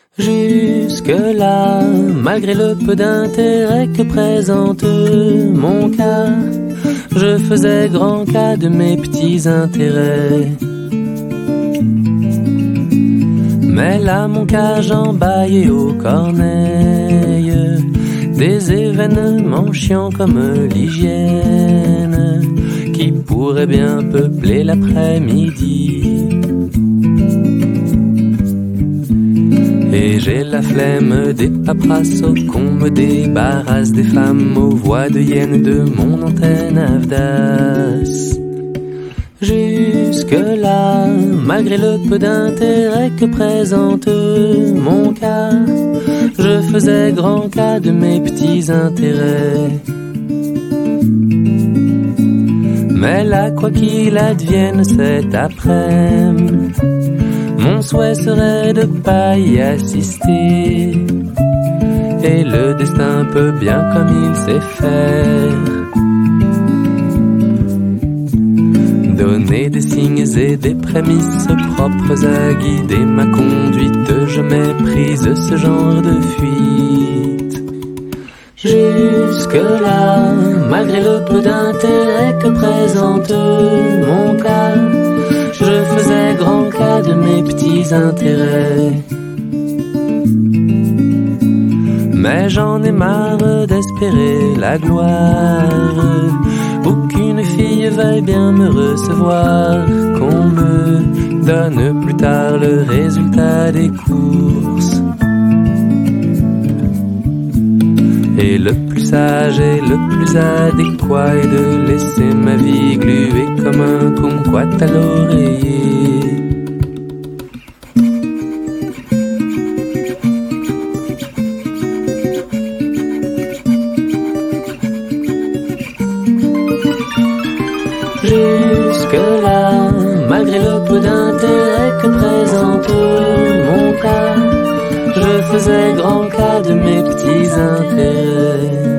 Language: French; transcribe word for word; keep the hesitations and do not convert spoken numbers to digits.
Jusque-là, malgré le peu d'intérêt que présente mon cas, je faisais grand cas de mes petits intérêts. Mais là, mon cas j'embaillais aux corneilles des événements chiants comme l'hygiène qui pourraient bien peupler l'après-midi. Et j'ai la flemme des paperassos qu'on me débarrasse des femmes aux voix de hyène de mon antenne Avdas. Jusque-là, malgré le peu d'intérêt que présente mon cas, je faisais grand cas de mes petits intérêts. Mais là, quoi qu'il advienne cet après-midi, mon souhait serait de pas y assister. Et le destin peut bien comme il sait faire donner des signes et des prémices propres à guider ma conduite. Je méprise ce genre de fuite. Jusque-là, malgré le peu d'intérêt que présente mon cas, je faisais grand cas de mes petits intérêts. Mais j'en ai marre d'espérer la gloire, aucune fille veuille bien me recevoir, qu'on me donne plus tard le résultat des courses. Et le plus sage et le plus adéquat est de laisser ma vie gluer comme un kumquat à l'oreiller. Jusque-là, malgré le peu d'intérêt que présente mon cas, je faisais grand cas de mes petits intérêts.